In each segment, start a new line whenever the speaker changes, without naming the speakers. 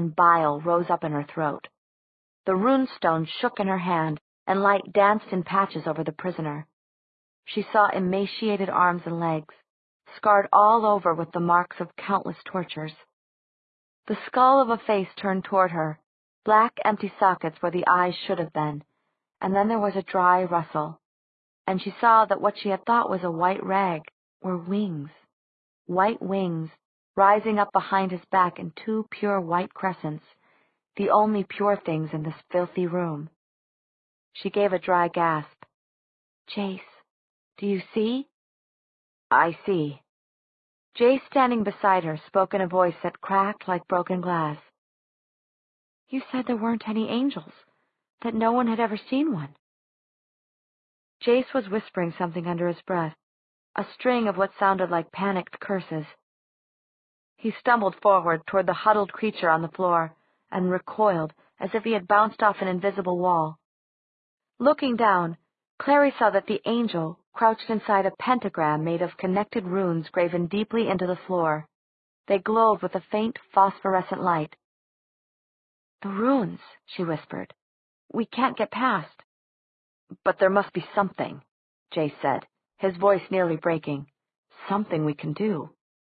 and bile rose up in her throat. The runestone shook in her hand, and light danced in patches over the prisoner. She saw emaciated arms and legs, scarred all over with the marks of countless tortures. The skull of a face turned toward her, black empty sockets where the eyes should have been, and then there was a dry rustle, and she saw that what she had thought was a white rag were wings, white wings, rising up behind his back in two pure white crescents, the only pure things in this filthy room. She gave a dry gasp. "Jace, do you see?" "I see." Jace, standing beside her, spoke in a voice that cracked like broken glass. "You said there weren't any angels, that no one had ever seen one." Jace was whispering something under his breath, a string of what sounded like panicked curses. He stumbled forward toward the huddled creature on the floor, and recoiled as if he had bounced off an invisible wall. Looking down, Clary saw that the angel crouched inside a pentagram made of connected runes graven deeply into the floor. They glowed with a faint phosphorescent light. "The runes," she whispered. "We can't get past." "But there must be something," Jace said, his voice nearly breaking. "Something we can do."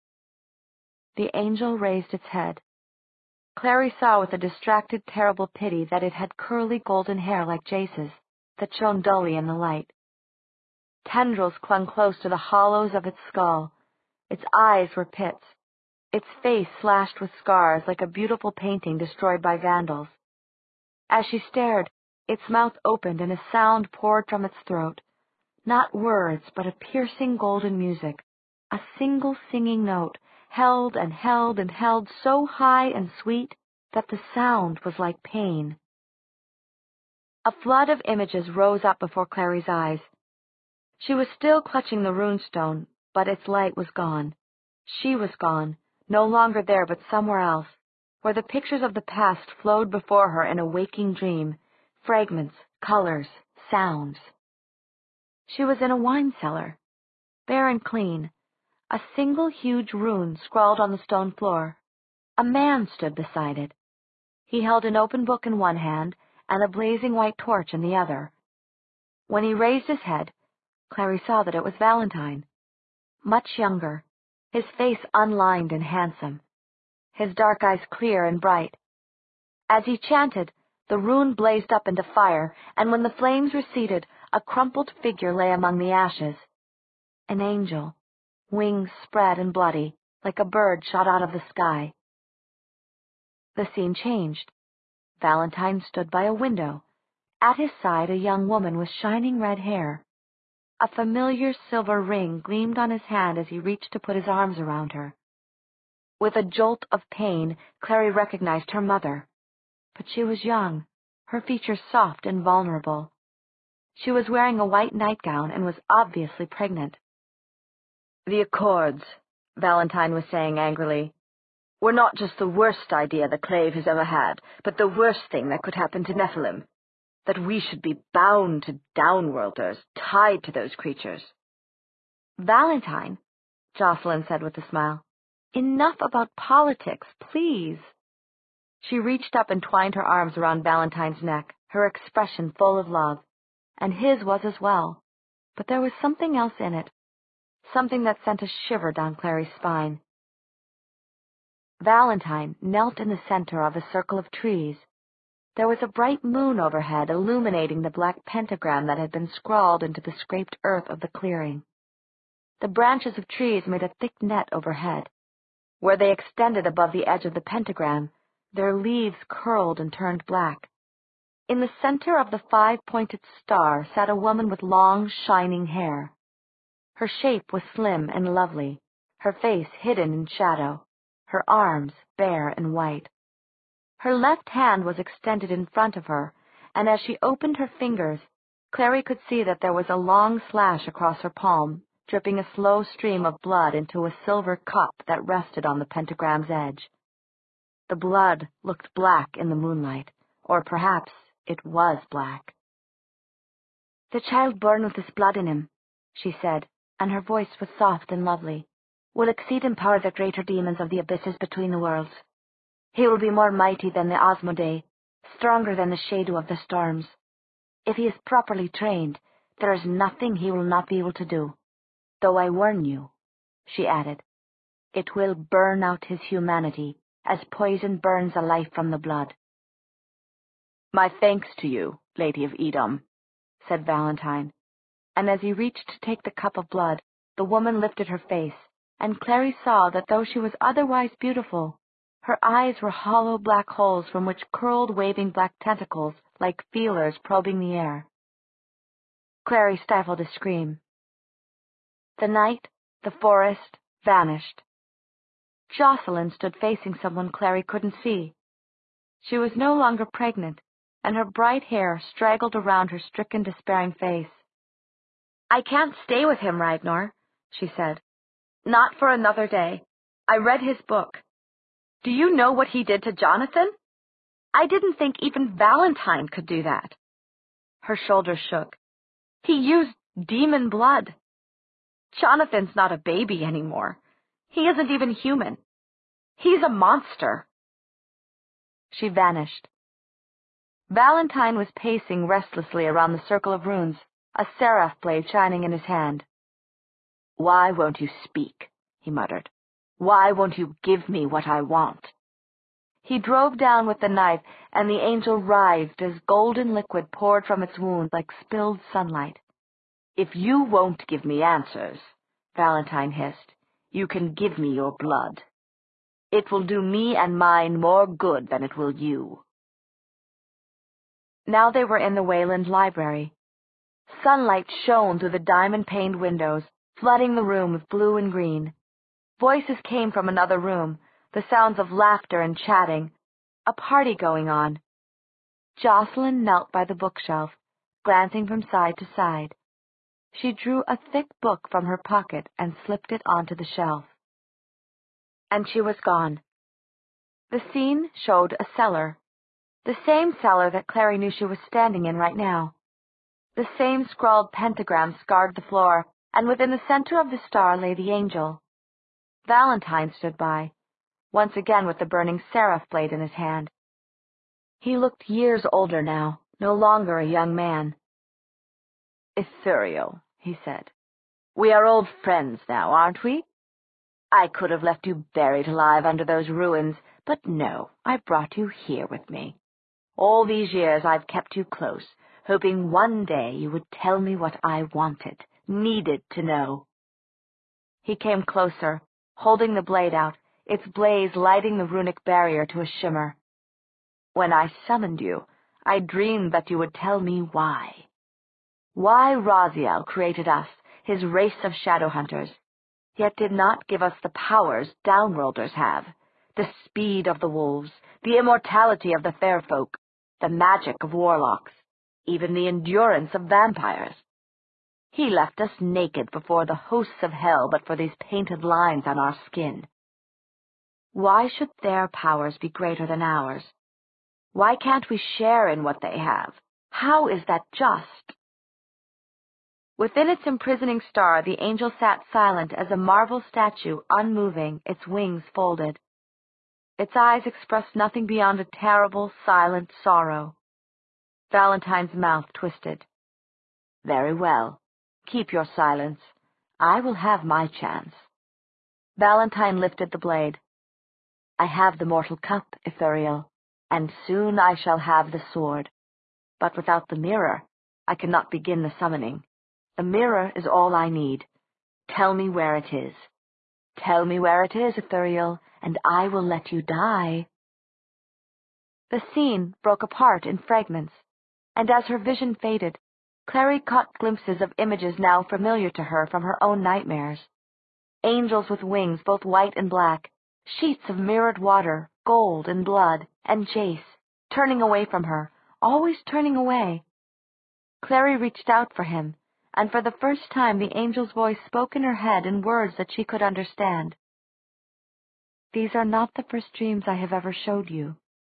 The angel raised its head. Clary saw with a distracted, terrible pity that it had curly golden hair like Jace's, that shone dully in the light. Tendrils clung close to the hollows of its skull. Its eyes were pits, its face slashed with scars like a beautiful painting destroyed by vandals. As she stared, its mouth opened and a sound poured from its throat, not words, but a piercing golden music, a single singing note, held and held and held so high and sweet that the sound was like pain. A flood of images rose up before Clary's eyes. She was still clutching the runestone, but its light was gone. She was gone, no longer there but somewhere else, where the pictures of the past flowed before her in a waking dream, fragments, colors, sounds. She was in a wine cellar, bare and clean, a single huge rune scrawled on the stone floor. A man stood beside it. He held an open book in one hand and a blazing white torch in the other. When he raised his head, Clary saw that it was Valentine, much younger, his face unlined and handsome, his dark eyes clear and bright. As he chanted, the rune blazed up into fire, and when the flames receded, a crumpled figure lay among the ashes. An angel, wings spread and bloody, like a bird shot out of the sky. The scene changed. Valentine stood by a window. At his side a young woman with shining red hair. A familiar silver ring gleamed on his hand as he reached to put his arms around her. With a jolt of pain, Clary recognized her mother. But she was young, her features soft and vulnerable. She was wearing a white nightgown and was obviously pregnant. "The Accords," Valentine was saying angrily, "were not just the worst idea the Clave has ever had, but the worst thing that could happen to Nephilim. That we should be bound to downworlders, tied to those creatures." "Valentine," Jocelyn said with a smile, "enough about politics, please." She reached up and twined her arms around Valentine's neck, her expression full of love, and his was as well, but there was something else in it, something that sent a shiver down Clary's spine. Valentine knelt in the center of a circle of trees. There was a bright moon overhead, illuminating the black pentagram that had been scrawled into the scraped earth of the clearing. The branches of trees made a thick net overhead. Where they extended above the edge of the pentagram, their leaves curled and turned black. In the center of the five-pointed star sat a woman with long, shining hair. Her shape was slim and lovely, her face hidden in shadow, her arms bare and white. Her left hand was extended in front of her, and as she opened her fingers, Clary could see that there was a long slash across her palm, dripping a slow stream of blood into a silver cup that rested on the pentagram's edge. The blood looked black in the moonlight, or perhaps it was black. "The child born with this blood in him," she said, and her voice was soft and lovely, "will exceed in power the greater demons of the abysses between the worlds. He will be more mighty than the Asmodee, stronger than the Shadow of the Storms. If he is properly trained, there is nothing he will not be able to do. Though I warn you," she added, "it will burn out his humanity, as poison burns a life from the blood." "My thanks to you, Lady of Edom," said Valentine, and as he reached to take the cup of blood, the woman lifted her face, and Clary saw that though she was otherwise beautiful, her eyes were hollow black holes from which curled waving black tentacles like feelers probing the air. Clary stifled a scream. The night, the forest, vanished. Jocelyn stood facing someone Clary couldn't see. She was no longer pregnant, and her bright hair straggled around her stricken, despairing face. "I can't stay with him, Ragnar," she said. "Not for another day. I read his book. Do you know what he did to Jonathan? I didn't think even Valentine could do that." Her shoulders shook. "He used demon blood. Jonathan's not a baby anymore. He isn't even human. He's a monster." She vanished. Valentine was pacing restlessly around the circle of runes, a seraph blade shining in his hand. "Why won't you speak?" he muttered. "Why won't you give me what I want?" He drove down with the knife, and the angel writhed as golden liquid poured from its wound like spilled sunlight. "If you won't give me answers," Valentine hissed, "you can give me your blood. It will do me and mine more good than it will you." Now they were in the Wayland Library. Sunlight shone through the diamond-paned windows, flooding the room with blue and green. Voices came from another room, the sounds of laughter and chatting, a party going on. Jocelyn knelt by the bookshelf, glancing from side to side. She drew a thick book from her pocket and slipped it onto the shelf. And she was gone. The scene showed a cellar, the same cellar that Clary knew she was standing in right now. The same scrawled pentagram scarred the floor, and within the center of the star lay the angel. Valentine stood by, once again with the burning seraph blade in his hand. He looked years older now, no longer a young man. "Ithuriel," he said, "we are old friends now, aren't we? I could have left you buried alive under those ruins, but no, I brought you here with me. All these years I've kept you close, hoping one day you would tell me what I wanted, needed to know." He came closer, holding the blade out, its blaze lighting the runic barrier to a shimmer. "When I summoned you, I dreamed that you would tell me why. Why Raziel created us, his race of shadow hunters, yet did not give us the powers downworlders have, the speed of the wolves, the immortality of the fair folk, the magic of warlocks, even the endurance of vampires. He left us naked before the hosts of hell but for these painted lines on our skin. Why should their powers be greater than ours? Why can't we share in what they have? How is that just?" Within its imprisoning star, the angel sat silent as a marble statue, unmoving, its wings folded. Its eyes expressed nothing beyond a terrible, silent sorrow. Valentine's mouth twisted. "Very well. Keep your silence. I will have my chance." Valentine lifted the blade. "I have the mortal cup, Ithuriel, and soon I shall have the sword. But without the mirror, I cannot begin the summoning. The mirror is all I need. Tell me where it is. Tell me where it is, Ithuriel, and I will let you die." The scene broke apart in fragments, and as her vision faded, Clary caught glimpses of images now familiar to her from her own nightmares. Angels with wings, both white and black, sheets of mirrored water, gold and blood, and Jace, turning away from her, always turning away. Clary reached out for him, and for the first time the angel's voice spoke in her head in words that she could understand. "These are not the first dreams I have ever showed you."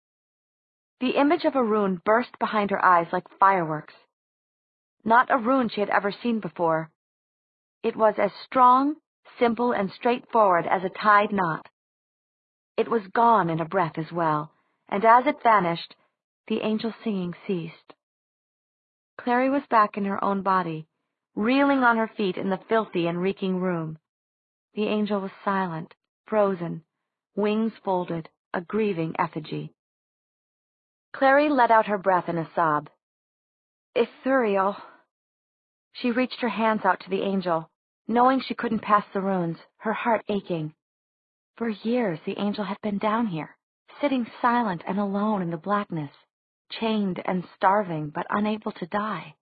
The image of a rune burst behind her eyes like fireworks. Not a rune she had ever seen before. It was as strong, simple, and straightforward as a tied knot. It was gone in a breath as well, and as it vanished, the angel's singing ceased. Clary was back in her own body, reeling on her feet in the filthy and reeking room. The angel was silent, frozen, wings folded, a grieving effigy. Clary let out her breath in a sob. Ithuriel. She reached her hands out to the angel, knowing she couldn't pass the runes, her heart aching. For years the angel had been down here, sitting silent and alone in the blackness, chained and starving, but unable to die.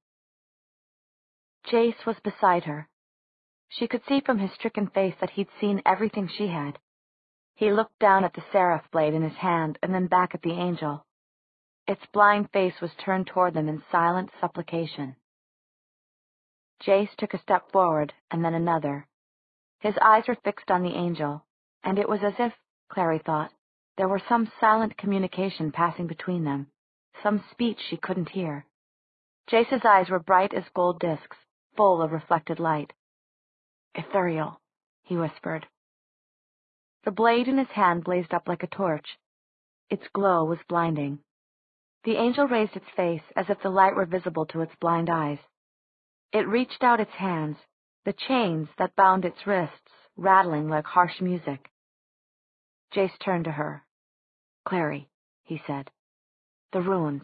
Jace was beside her. She could see from his stricken face that he'd seen everything she had. He looked down at the seraph blade in his hand and then back at the angel. Its blind face was turned toward them in silent supplication. Jace took a step forward and then another. His eyes were fixed on the angel, and it was as if, Clary thought, there were some silent communication passing between them, some speech she couldn't hear. Jace's eyes were bright as gold discs, full of reflected light. Ithuriel, he whispered. The blade in his hand blazed up like a torch. Its glow was blinding. The angel raised its face as if the light were visible to its blind eyes. It reached out its hands, the chains that bound its wrists rattling like harsh music. Jace turned to her. Clary, he said. The runes.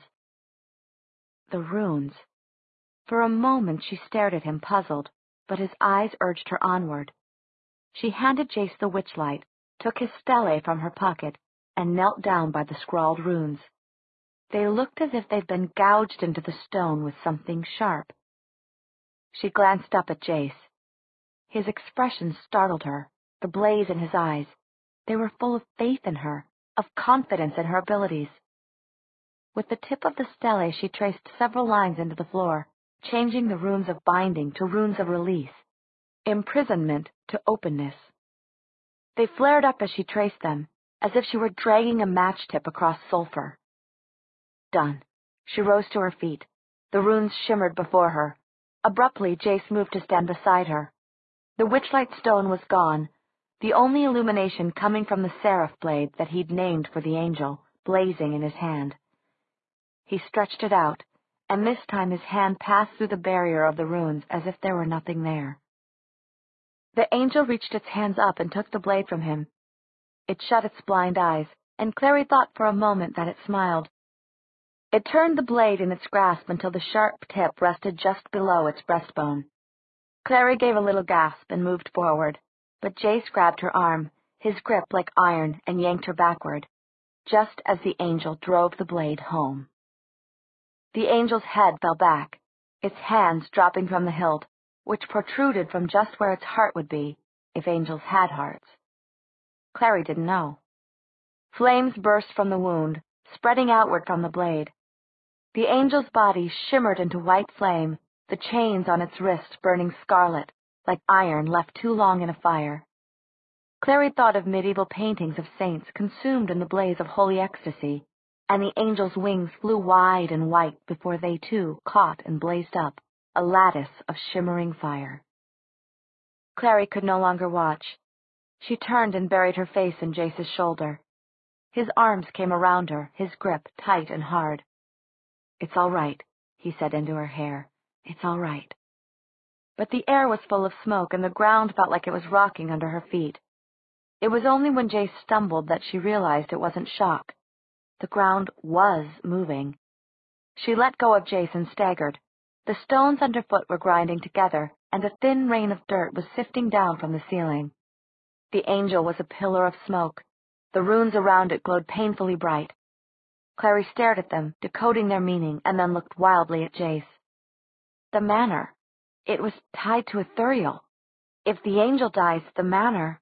The runes. For a moment she stared at him, puzzled, but his eyes urged her onward. She handed Jace the witchlight, took his stele from her pocket, and knelt down by the scrawled runes. They looked as if they'd been gouged into the stone with something sharp. She glanced up at Jace. His expression startled her, the blaze in his eyes. They were full of faith in her, of confidence in her abilities. With the tip of the stele she traced several lines into the floor, changing the runes of binding to runes of release, imprisonment to openness. They flared up as she traced them, as if she were dragging a match-tip across sulfur. Done. She rose to her feet. The runes shimmered before her. Abruptly, Jace moved to stand beside her. The witchlight stone was gone, the only illumination coming from the seraph blade that he'd named for the angel, blazing in his hand. He stretched it out, and this time his hand passed through the barrier of the runes as if there were nothing there. The angel reached its hands up and took the blade from him. It shut its blind eyes, and Clary thought for a moment that it smiled. It turned the blade in its grasp until the sharp tip rested just below its breastbone. Clary gave a little gasp and moved forward, but Jace grabbed her arm, his grip like iron, and yanked her backward, just as the angel drove the blade home. The angel's head fell back, its hands dropping from the hilt, which protruded from just where its heart would be, if angels had hearts. Clary didn't know. Flames burst from the wound, spreading outward from the blade. The angel's body shimmered into white flame, the chains on its wrists burning scarlet, like iron left too long in a fire. Clary thought of medieval paintings of saints consumed in the blaze of holy ecstasy, and the angel's wings flew wide and white before they too caught and blazed up, a lattice of shimmering fire. Clary could no longer watch. She turned and buried her face in Jace's shoulder. His arms came around her, his grip tight and hard. It's all right, he said into her hair. It's all right. But the air was full of smoke, and the ground felt like it was rocking under her feet. It was only when Jace stumbled that she realized it wasn't shock. The ground was moving. She let go of Jace and staggered. The stones underfoot were grinding together, and a thin rain of dirt was sifting down from the ceiling. The angel was a pillar of smoke. The runes around it glowed painfully bright. Clary stared at them, decoding their meaning, and then looked wildly at Jace. The manor. It was tied to Ithuriel. If the angel dies, the manor...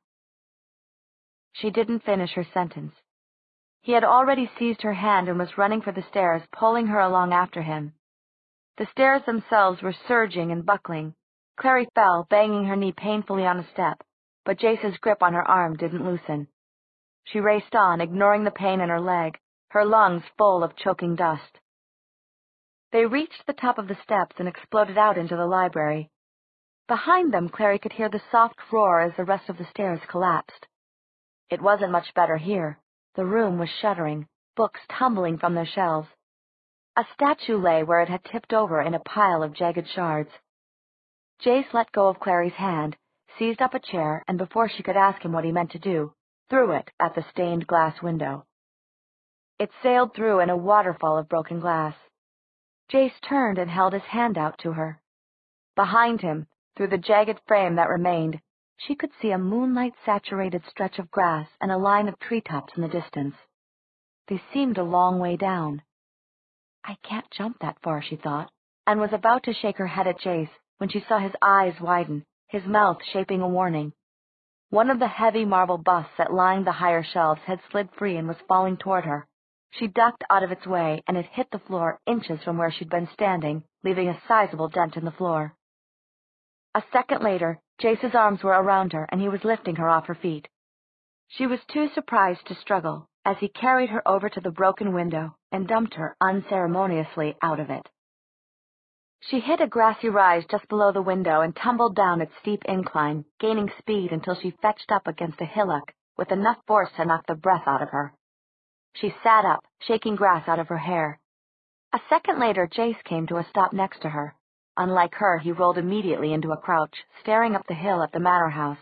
She didn't finish her sentence. He had already seized her hand and was running for the stairs, pulling her along after him. The stairs themselves were surging and buckling. Clary fell, banging her knee painfully on a step, but Jace's grip on her arm didn't loosen. She raced on, ignoring the pain in her leg, her lungs full of choking dust. They reached the top of the steps and exploded out into the library. Behind them, Clary could hear the soft roar as the rest of the stairs collapsed. It wasn't much better here. The room was shuddering, books tumbling from their shelves. A statue lay where it had tipped over in a pile of jagged shards. Jace let go of Clary's hand, seized up a chair, and before she could ask him what he meant to do, threw it at the stained glass window. It sailed through in a waterfall of broken glass. Jace turned and held his hand out to her. Behind him, through the jagged frame that remained, she could see a moonlight-saturated stretch of grass and a line of treetops in the distance. They seemed a long way down. I can't jump that far, she thought, and was about to shake her head at Jace when she saw his eyes widen, his mouth shaping a warning. One of the heavy marble busts that lined the higher shelves had slid free and was falling toward her. She ducked out of its way, and it hit the floor inches from where she'd been standing, leaving a sizable dent in the floor. A second later, Jace's arms were around her, and he was lifting her off her feet. She was too surprised to struggle as he carried her over to the broken window and dumped her unceremoniously out of it. She hit a grassy rise just below the window and tumbled down its steep incline, gaining speed until she fetched up against a hillock with enough force to knock the breath out of her. She sat up, shaking grass out of her hair. A second later, Jace came to a stop next to her. Unlike her, he rolled immediately into a crouch, staring up the hill at the manor house.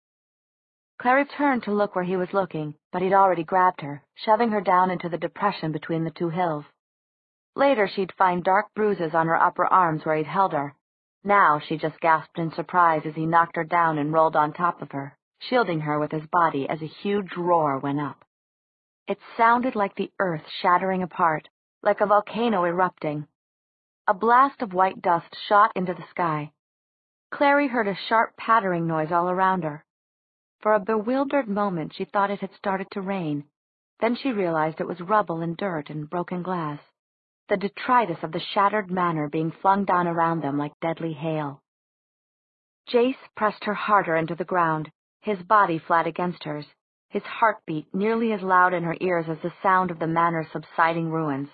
Clary turned to look where he was looking, but he'd already grabbed her, shoving her down into the depression between the two hills. Later, she'd find dark bruises on her upper arms where he'd held her. Now she just gasped in surprise as he knocked her down and rolled on top of her, shielding her with his body as a huge roar went up. It sounded like the earth shattering apart, like a volcano erupting. A blast of white dust shot into the sky. Clary heard a sharp pattering noise all around her. For a bewildered moment she thought it had started to rain. Then she realized it was rubble and dirt and broken glass, the detritus of the shattered manor being flung down around them like deadly hail. Jace pressed her harder into the ground, his body flat against hers, his heartbeat nearly as loud in her ears as the sound of the manor's subsiding ruins.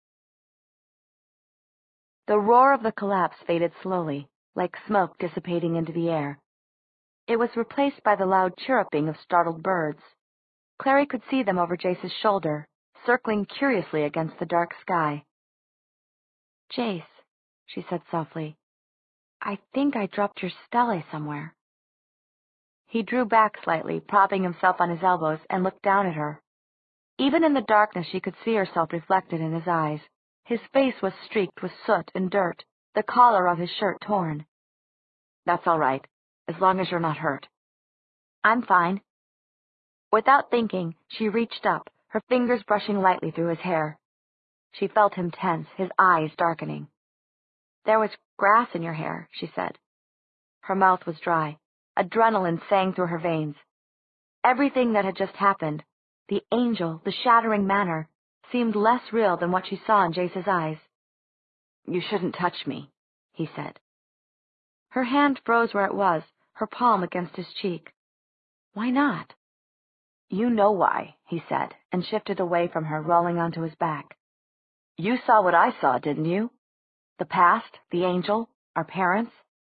The roar of the collapse faded slowly, like smoke dissipating into the air. It was replaced by the loud chirruping of startled birds. Clary could see them over Jace's shoulder, circling curiously against the dark sky. "Jace," she said softly, "I think I dropped your stele somewhere." He drew back slightly, propping himself on his elbows, and looked down at her. Even in the darkness she could see herself reflected in his eyes. His face was streaked with soot and dirt, the collar of his shirt torn. "That's all right, as long as you're not hurt." "I'm fine." Without thinking, she reached up, her fingers brushing lightly through his hair. She felt him tense, his eyes darkening. "There was grass in your hair," she said. Her mouth was dry. Adrenaline sang through her veins. Everything that had just happened, the angel, the shattering manor, seemed less real than what she saw in Jace's eyes. "You shouldn't touch me," he said. Her hand froze where it was, her palm against his cheek. "Why not?" "You know why," he said, and shifted away from her, rolling onto his back. "You saw what I saw, didn't you? The past, the angel, our parents."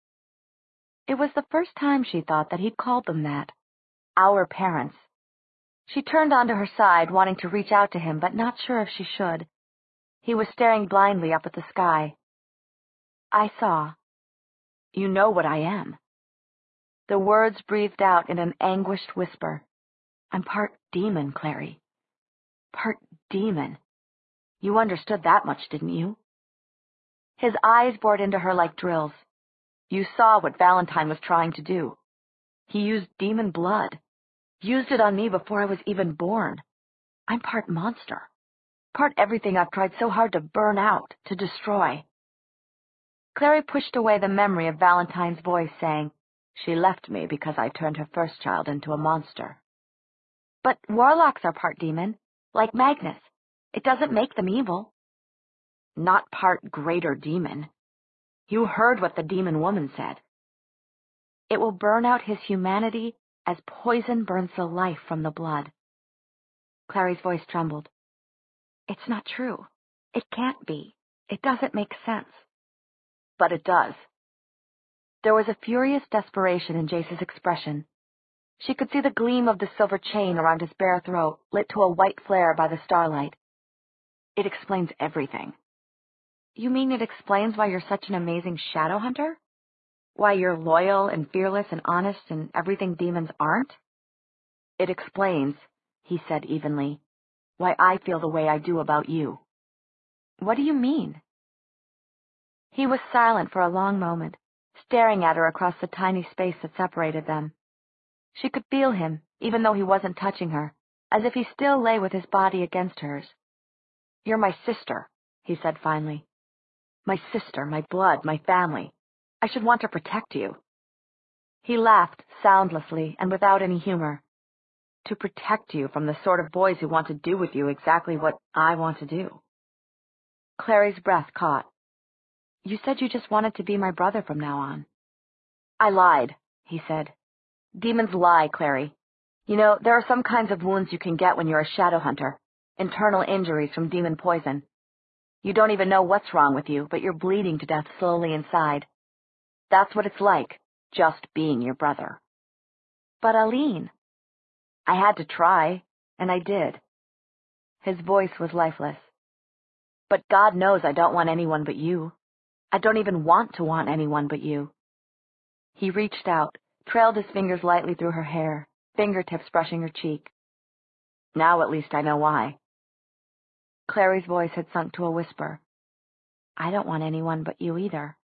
It was the first time, she thought, that he'd called them that. Our parents. She turned onto her side, wanting to reach out to him, but not sure if she should. He was staring blindly up at the sky. "I saw. You know what I am." The words breathed out in an anguished whisper. "I'm part demon, Clary. Part demon. You understood that much, didn't you?" His eyes bored into her like drills. "You saw what Valentine was trying to do. He used demon blood. Used it on me before I was even born. I'm part monster. Part everything I've tried so hard to burn out, to destroy." Clary pushed away the memory of Valentine's voice saying, "She left me because I turned her first child into a monster." "But warlocks are part demon, like Magnus. It doesn't make them evil." "Not part greater demon. You heard what the demon woman said." "It will burn out his humanity as poison burns the life from the blood." Clary's voice trembled. "It's not true. It can't be. It doesn't make sense." "But it does." There was a furious desperation in Jace's expression. She could see the gleam of the silver chain around his bare throat, lit to a white flare by the starlight. It explains everything. You mean it explains why you're such an amazing shadow hunter? Why you're loyal and fearless and honest and everything demons aren't? It explains, he said evenly, why I feel the way I do about you. What do you mean? He was silent for a long moment, staring at her across the tiny space that separated them. She could feel him, even though he wasn't touching her, as if he still lay with his body against hers. You're my sister, he said finally. My sister, my blood, my family. I should want to protect you. He laughed soundlessly and without any humor. To protect you from the sort of boys who want to do with you exactly what I want to do. Clary's breath caught. You said you just wanted to be my brother from now on. I lied, he said. Demons lie, Clary. You know, there are some kinds of wounds you can get when you're a shadow hunter. Internal injuries from demon poison. You don't even know what's wrong with you, but you're bleeding to death slowly inside. That's what it's like, just being your brother. But Aline... I had to try, and I did. His voice was lifeless. But God knows I don't want anyone but you. I don't even want to want anyone but you. He reached out, trailed his fingers lightly through her hair, fingertips brushing her cheek. Now at least I know why. Clary's voice had sunk to a whisper. I don't want anyone but you either.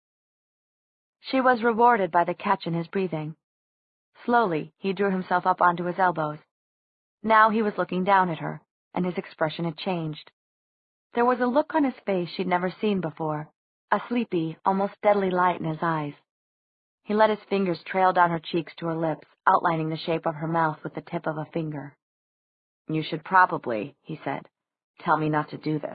She was rewarded by the catch in his breathing. Slowly, he drew himself up onto his elbows. Now he was looking down at her, and his expression had changed. There was a look on his face she'd never seen before, a sleepy, almost deadly light in his eyes. He let his fingers trail down her cheeks to her lips, outlining the shape of her mouth with the tip of a finger. You should probably, he said, tell me not to do this.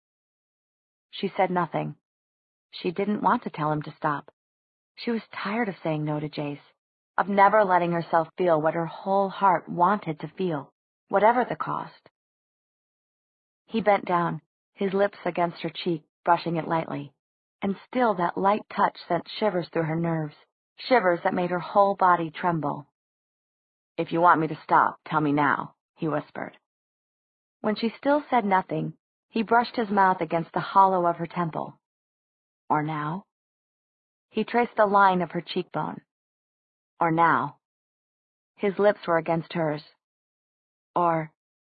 She said nothing. She didn't want to tell him to stop. She was tired of saying no to Jace, of never letting herself feel what her whole heart wanted to feel, whatever the cost. He bent down, his lips against her cheek, brushing it lightly, and still that light touch sent shivers through her nerves, shivers that made her whole body tremble. If you want me to stop, tell me now, he whispered. When she still said nothing, he brushed his mouth against the hollow of her temple. Or now? He traced the line of her cheekbone. Or now? His lips were against hers. Or...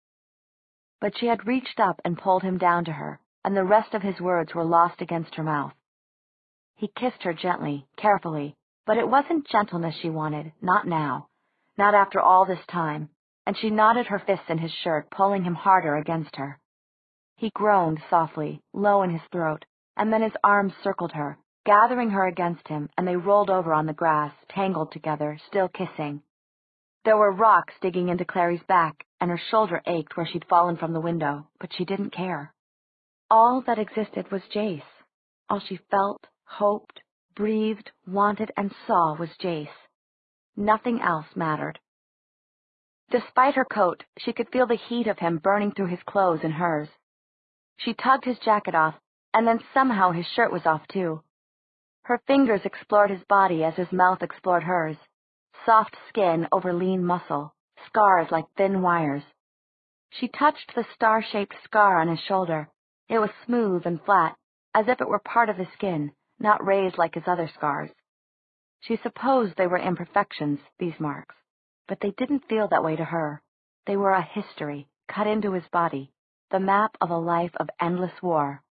But she had reached up and pulled him down to her, and the rest of his words were lost against her mouth. He kissed her gently, carefully, but it wasn't gentleness she wanted, not now, not after all this time, and she knotted her fists in his shirt, pulling him harder against her. He groaned softly, low in his throat, and then his arms circled her, gathering her against him, and they rolled over on the grass, tangled together, still kissing. There were rocks digging into Clary's back, and her shoulder ached where she'd fallen from the window, but she didn't care. All that existed was Jace. All she felt, hoped, breathed, wanted, and saw was Jace. Nothing else mattered. Despite her coat, she could feel the heat of him burning through his clothes and hers. She tugged his jacket off, and then somehow his shirt was off too. Her fingers explored his body as his mouth explored hers. Soft skin over lean muscle, scars like thin wires. She touched the star-shaped scar on his shoulder. It was smooth and flat, as if it were part of his skin, not raised like his other scars. She supposed they were imperfections, these marks, but they didn't feel that way to her. They were a history, cut into his body, the map of a life of endless war.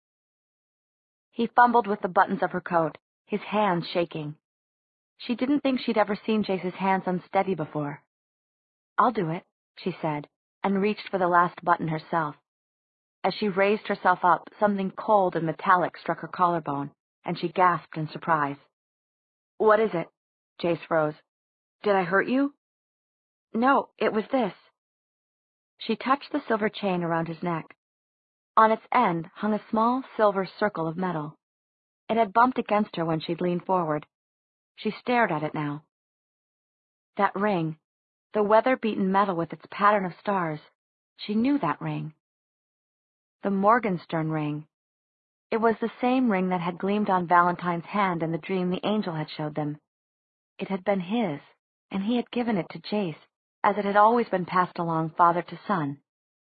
He fumbled with the buttons of her coat, his hands shaking. She didn't think she'd ever seen Jace's hands unsteady before. I'll do it, she said, and reached for the last button herself. As she raised herself up, something cold and metallic struck her collarbone, and she gasped in surprise. What is it? Jace froze. Did I hurt you? No, it was this. She touched the silver chain around his neck. On its end hung a small silver circle of metal. It had bumped against her when she'd leaned forward. She stared at it now. That ring, the weather-beaten metal with its pattern of stars, she knew that ring. The Morgenstern ring. It was the same ring that had gleamed on Valentine's hand in the dream the angel had showed them. It had been his. and he had given it to Jace, as it had always been passed along father to son.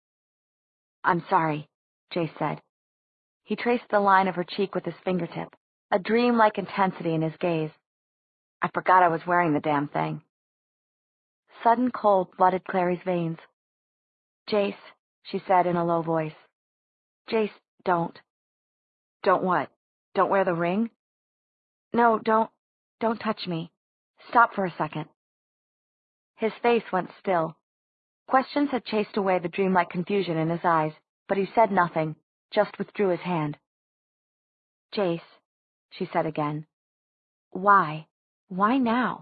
"I'm sorry," Jace said. He traced the line of her cheek with his fingertip, a dreamlike intensity in his gaze. "I forgot I was wearing the damn thing." Sudden cold flooded Clary's veins. "Jace," she said in a low voice. "Jace, don't." "Don't what? Don't wear the ring?" "No, don't touch me. Stop for a second." His face went still. Questions had chased away the dreamlike confusion in his eyes, but he said nothing, just withdrew his hand. "Jace," she said again. "Why? Why now?"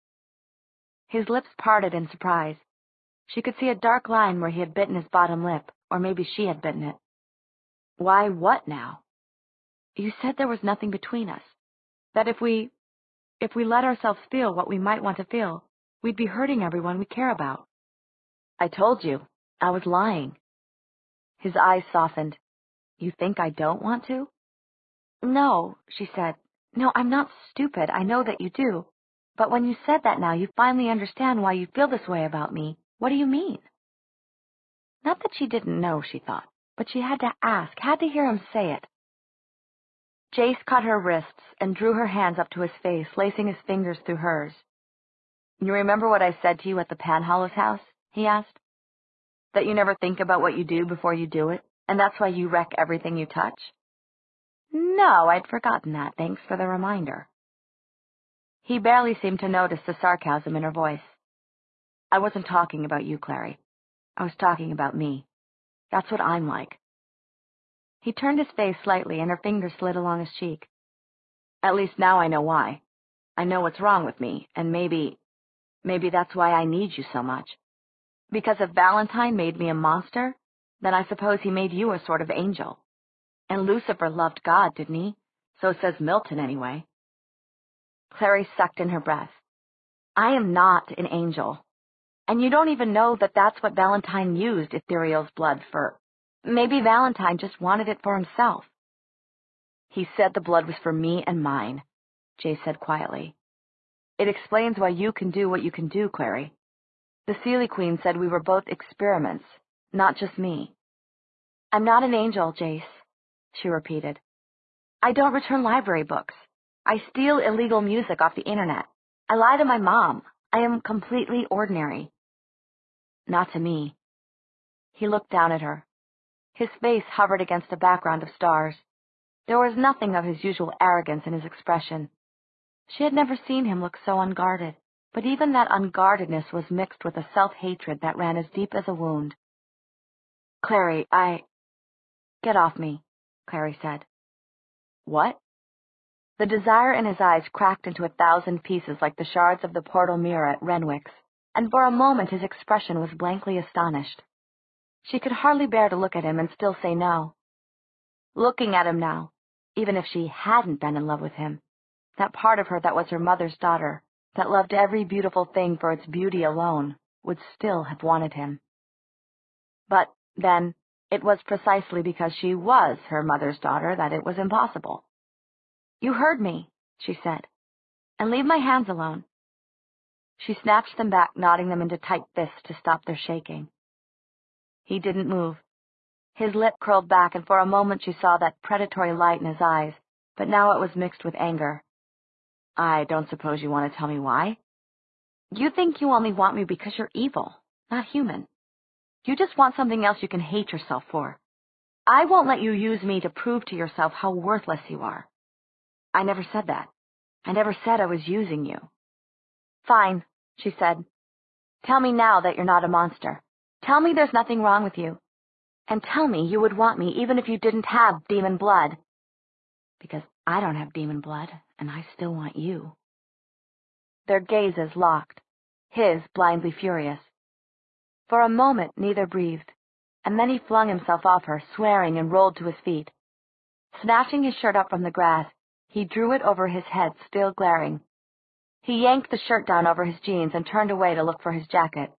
His lips parted in surprise. She could see a dark line where he had bitten his bottom lip, or maybe she had bitten it. "Why what now?" "You said there was nothing between us. That if we let ourselves feel what we might want to feel, we'd be hurting everyone we care about." "I told you. I was lying." His eyes softened. "You think I don't want to?" "No," she said. "No, I'm not stupid. I know that you do. But when you said that now, you finally understand why you feel this way about me. What do you mean?" Not that she didn't know, she thought, but she had to ask, had to hear him say it. Jace caught her wrists and drew her hands up to his face, lacing his fingers through hers. "You remember what I said to you at the Panhollows house?" he asked. "That you never think about what you do before you do it, and that's why you wreck everything you touch?" "No, I'd forgotten that. Thanks for the reminder." He barely seemed to notice the sarcasm in her voice. "I wasn't talking about you, Clary. I was talking about me. That's what I'm like." He turned his face slightly, and her fingers slid along his cheek. "At least now I know why. I know what's wrong with me, and maybe that's why I need you so much. Because if Valentine made me a monster, then I suppose he made you a sort of angel. And Lucifer loved God, didn't he? So says Milton, anyway." Clary sucked in her breath. "I am not an angel. And you don't even know that that's what Valentine used Ethereal's blood for. Maybe Valentine just wanted it for himself." "He said the blood was for me and mine," Jay said quietly. "It explains why you can do what you can do, Clary. The Seelie Queen said we were both experiments, not just me." "I'm not an angel, Jace," she repeated. "I don't return library books. I steal illegal music off the internet. I lie to my mom. I am completely ordinary." "Not to me." He looked down at her. His face hovered against a background of stars. There was nothing of his usual arrogance in his expression. She had never seen him look so unguarded, but even that unguardedness was mixed with a self-hatred that ran as deep as a wound. "Clary, Get off me," Clary said. "What?" The desire in his eyes cracked into 1,000 pieces like the shards of the portal mirror at Renwick's, and for a moment his expression was blankly astonished. She could hardly bear to look at him and still say no. Looking at him now, even if she hadn't been in love with him, that part of her that was her mother's daughter, that loved every beautiful thing for its beauty alone, would still have wanted him. But, then, it was precisely because she was her mother's daughter that it was impossible. "You heard me," she said, "and leave my hands alone." She snatched them back, knotting them into tight fists to stop their shaking. He didn't move. His lip curled back, and for a moment she saw that predatory light in his eyes, but now it was mixed with anger. "I don't suppose you want to tell me why?" "You think you only want me because you're evil, not human. You just want something else you can hate yourself for. I won't let you use me to prove to yourself how worthless you are." "I never said that. I never said I was using you." "Fine," she said. "Tell me now that you're not a monster. Tell me there's nothing wrong with you. And tell me you would want me even if you didn't have demon blood." "Because I don't have demon blood, and I still want you." Their gazes locked, his blindly furious. For a moment neither breathed, and then he flung himself off her, swearing, and rolled to his feet. Snatching his shirt up from the grass, he drew it over his head, still glaring. He yanked the shirt down over his jeans and turned away to look for his jacket.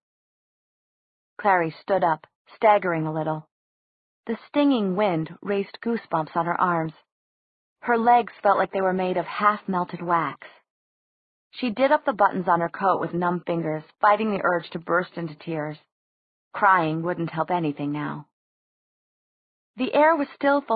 Clary stood up, staggering a little. The stinging wind raised goosebumps on her arms. Her legs felt like they were made of half-melted wax. She did up the buttons on her coat with numb fingers, fighting the urge to burst into tears. Crying wouldn't help anything now. The air was still full